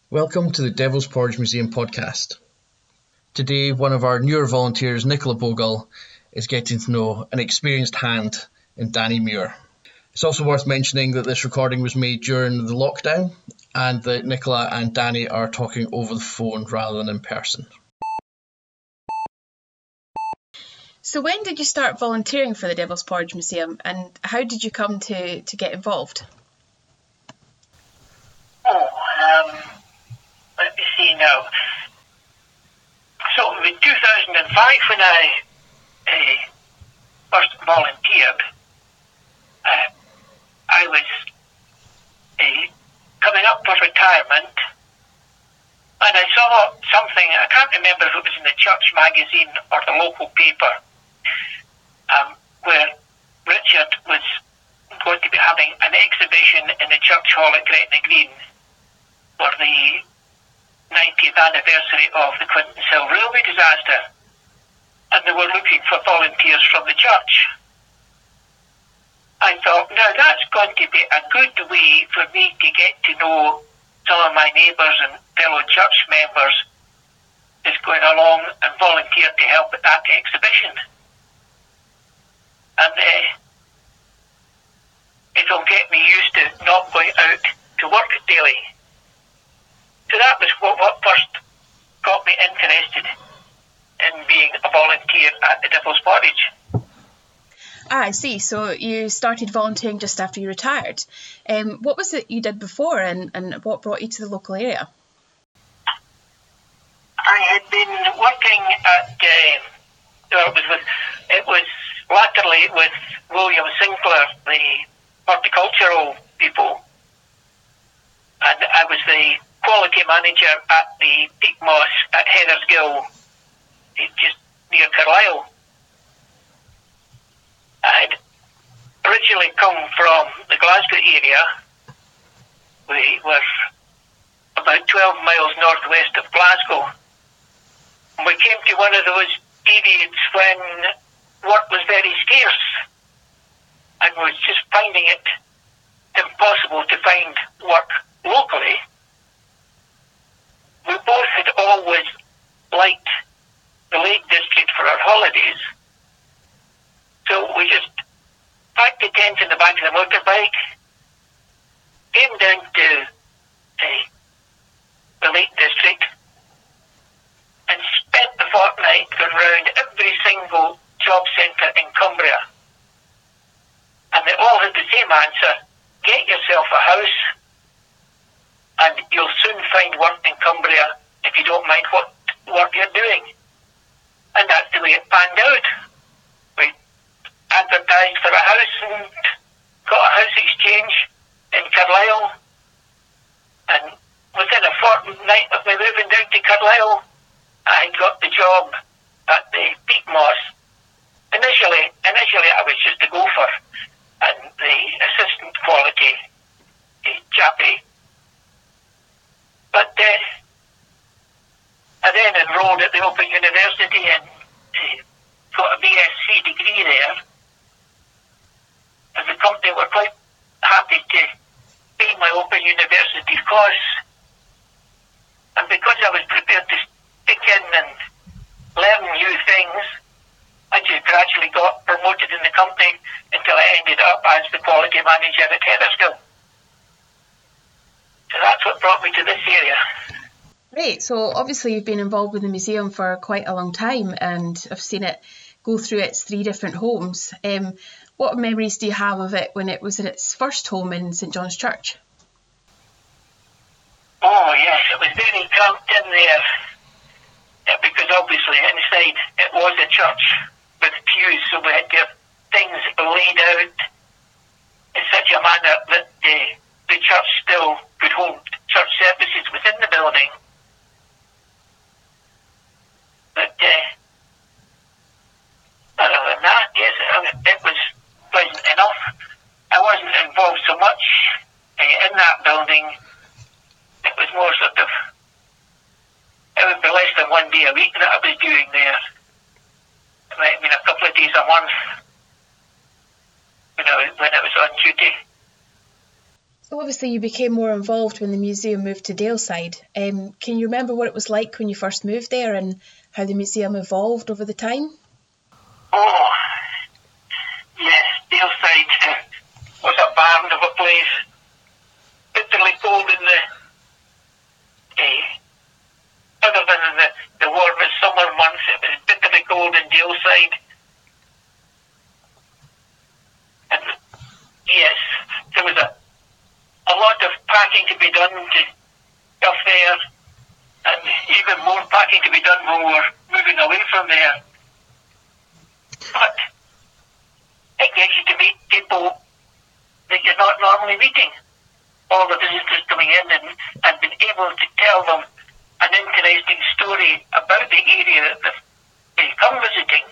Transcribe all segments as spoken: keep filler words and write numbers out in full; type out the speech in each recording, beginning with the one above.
Welcome to the Devil's Porridge Museum podcast. Today, one of our newer volunteers, Nicola Bogle, is getting to know an experienced hand in Danny Muir. It's also worth mentioning that this recording was made during the lockdown and that Nicola and Danny are talking over the phone rather than in person. So when did you start volunteering for the Devil's Porridge Museum, and how did you come to, to get involved? Oh, um, let me see now. So it was two thousand five when I uh, first volunteered. Uh, I was uh, coming up for retirement, and I saw something, I can't remember if it was in the church magazine or the local paper, um, where Richard was going to be having an exhibition in the church hall at Gretna Green for the ninetieth anniversary of the Quinton's Hill railway disaster, and they were looking for volunteers from the church. I thought, now that's going to be a good way for me to get to know some of my neighbours and fellow church members, is going along and volunteer to help at that exhibition. And uh, it'll get me used to not going out to work daily. So that was what, what first got me interested in being a volunteer at the Devil's Porridge. Ah, I see. So you started volunteering just after you retired. Um, what was it you did before, and, and what brought you to the local area? I had been working at, uh, well, it was with, it was latterly with William Sinclair, the horticultural people, and I was the quality manager at the Peak Moss at Heather's Gill, just near Carlisle. I'd originally come from the Glasgow area. We were about twelve miles northwest of Glasgow. And we came to one of those periods when work was very scarce and was just finding it impossible to find work locally. We both had always liked the Lake District for our holidays, so we just packed the tent in the back of the motorbike, came down to uh, the Lake District, and spent the fortnight going round every single job centre in Cumbria. And they all had the same answer: get yourself a house and you'll soon find work in Cumbria if you don't mind what work you're doing. And that's the way it panned out. We advertised for a house and got a house exchange in Carlisle. And within a fortnight of me moving down to Carlisle, I got the job at the Peak Moss. Initially, initially I was just a gopher and the assistant quality uh, chappie. But uh, I then enrolled at the Open University and uh, got a B S c degree there. And the company were quite happy to pay my Open University course. And because I was prepared to stick in and learn new things, I just gradually got promoted in the company until I ended up as the quality manager at Heathersgill. So that's what brought me to this area. Great. So obviously you've been involved with the museum for quite a long time, and I've seen it go through its three different homes. Um, what memories do you have of it when it was in its first home in St John's Church? Oh yes, it was very cramped in there, yeah, because obviously inside it was a church with pews, so we had to have things laid out in such a manner that the, the church still could hold church services within the building. But uh, other than that, yes, it was pleasant enough. I wasn't involved so much uh, in that building. It was more sort of, it would be less than one day a week that I was doing there. It might have been a couple of days a month when I was, when I was on duty. So obviously you became more involved when the museum moved to Daleside. Um, can you remember what it was like when you first moved there and how the museum evolved over the time? Oh, yes, Daleside was a barn of a place. Bitterly cold in the, uh, other than in the, the warmest summer months, it was bitterly cold in Daleside. And yes, there was a, a lot of packing to be done to stuff there, and even more packing to be done when we were moving away from there. But it gets you to meet people that you're not normally meeting. All the visitors coming in and, and being able to tell them an interesting story about the area that they come visiting,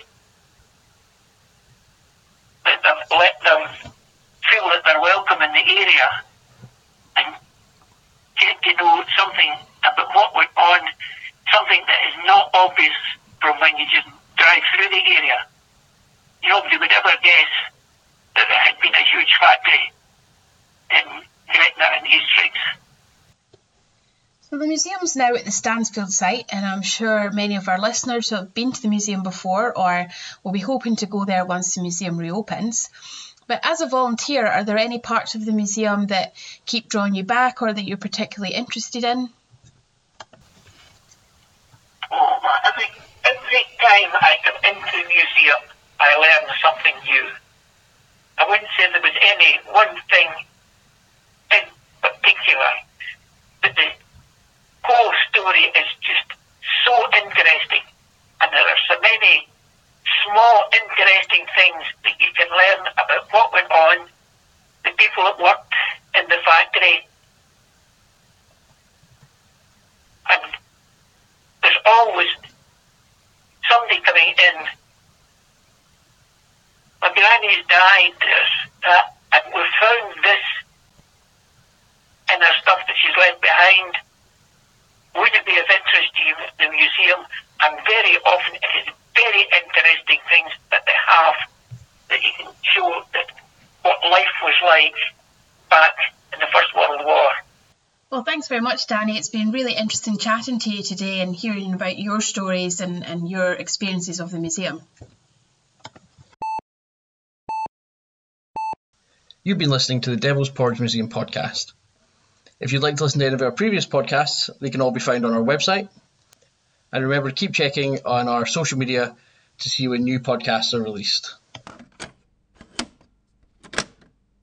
that they've let them feel that they're welcome in the area and get to know something about what went on, something that is not obvious from when you just drive through the area. Nobody would ever guess that there had been a huge factory in Gretna and Eastriggs. So the museum's now at the Stansfield site, and I'm sure many of our listeners have been to the museum before or will be hoping to go there once the museum reopens. But as a volunteer, are there any parts of the museum that keep drawing you back or that you're particularly interested in? Oh, every, every time I come into the museum, I learn something new. I wouldn't say there was any one thing in particular, but the whole story is just so interesting, and there are so many small interesting things that you can learn about what went on, the people that worked in the factory, and there's always somebody coming in. My granny's died, uh, and we found this in her stuff that she's left behind. Would it be of interest to you, the museum? And very often it is very interesting things that they have that you can show that what life was like back in the First World War. Well, thanks very much, Danny. It's been really interesting chatting to you today and hearing about your stories and, and your experiences of the museum. You've been listening to the Devil's Porridge Museum podcast. If you'd like to listen to any of our previous podcasts, they can all be found on our website. And remember to keep checking on our social media to see when new podcasts are released.